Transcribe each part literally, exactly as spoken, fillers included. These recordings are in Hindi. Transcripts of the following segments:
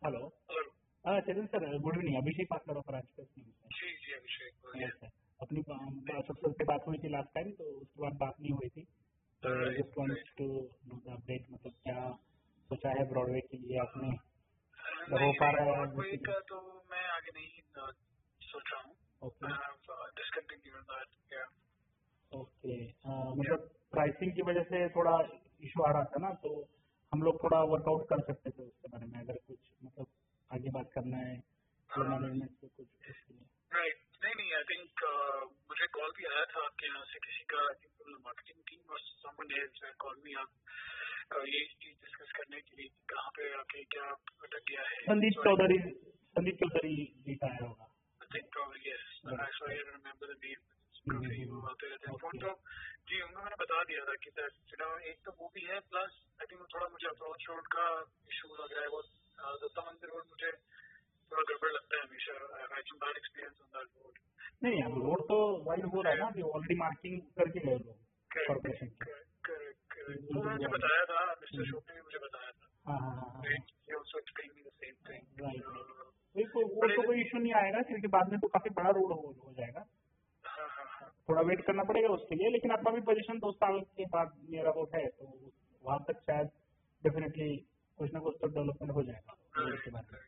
हेलो। हेलो। हाँ चलिए सर, गुड इवनिंग। अभिषेक बात कर रहा हूँ राजपूत न्यूज़ से। जी जी अभिषेक बोलिए। यस सर, अपनी सबसे से बात हुई थी लास्ट टाइम, तो उसके बाद बात नहीं हुई थी। तो right just want right. To know the update, मतलब क्या सोचा है ब्रॉडवे के लिए आपने? हो नहीं पा नहीं रहा है ब्रॉडवे बेसिकली? का तो मैं आगे नहीं अ, सोच रहा हूँ। ओके डिसकंटिन्यू दैट या ओके। मतलब प्राइसिंग की वजह से थोड़ा इशू आ रहा था ना, तो हम लोग थोड़ा वर्कआउट कर सकते थे उसके बारे में, अगर कुछ मतलब आगे बात करना है तो मैनेजमेंट से कुछ उसके लिए। राइट। नहीं नहीं आई थिंक मुझे कॉल भी आया था आपके यहाँ से किसी का, मार्केटिंग टीम और समवन एल्स कॉल मी आप ये चीज डिस्कस करने के लिए कि कहाँ पे आके क्या अटक गया है। संदीप So, I चौधरी संदीप चौधरी जी का आया होगा। I think probably yes. Right, I sorry I right. don't remember the name. हम्म, काफी हम्म, वो हम्म, आते रहते हैं फोन ओके तो। जी उनको मैंने बता दिया था कि सर you know, एक तो वो भी है, प्लस आई थिंक थोड़ा मुझे अप्रोच रोड का इशू लग रहा है। वो अ, दत्ता मंदिर रोड मुझे थोड़ा गड़बड़ लगता है हमेशा। I have bad experience on that road. नहीं, अभी रोड तो वाइड हो रहा है ना, अभी ऑलरेडी मार्किंग करके गए लोग कॉर्पोरेशन के। Correct correct correct. बिल्कुल वो मुझे wide। बताया था, मिस्टर हम्म, शोक ने भी मुझे बताया था। हाँ हाँ हाँ हाँ right. He also explain me the same thing. Right right. वही कोई वो तो कोई इशू नहीं आएगा, क्योंकि बाद में तो काफी बड़ा रोड हो, हो जाएगा। हाँ हाँ हाँ। थोड़ा वेट करना पड़ेगा उसके लिए, लेकिन आपका भी पोजीशन दो साल के बाद नियर अबाउट है, तो वहां तक शायद डेफिनेटली कुछ ना कुछ तो डेवलपमेंट हो जाएगा रोड के बारे में।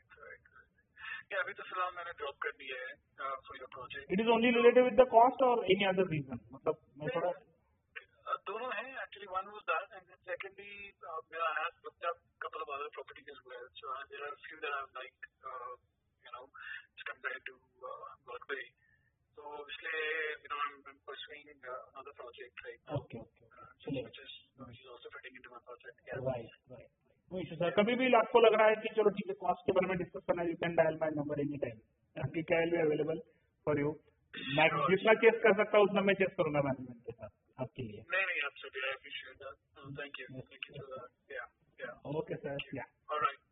या अभी तो फिलहाल मैंने ड्रॉप कर दिया है for your project. It is only related with the cost और एनी अदर रीजन? मतलब मैं थोड़ा दोनों हैं actually. One was that and secondly मेरा I have looked up couple of other properties as well. So there are few that I like you know as compared to Broadway. तो इसलिए you know I am pursuing another project right okay okay okay चलिए। Which is which is also fitting into my project. Right right. No issue sir, कभी भी आपको लग रहा है कि चलो ठीक है कॉस्ट के बारे में डिस्कस करना है, you can dial my number any time. I will be available for you. मैं जितना चेस कर सकता हूँ उतना मैं चेस करूंगा मैनेजमेंट के साथ आपके लिए। नहीं नहीं absolutely I appreciate that. Thank you thank you for that. Yeah yeah okay sir, या ऑलराइट।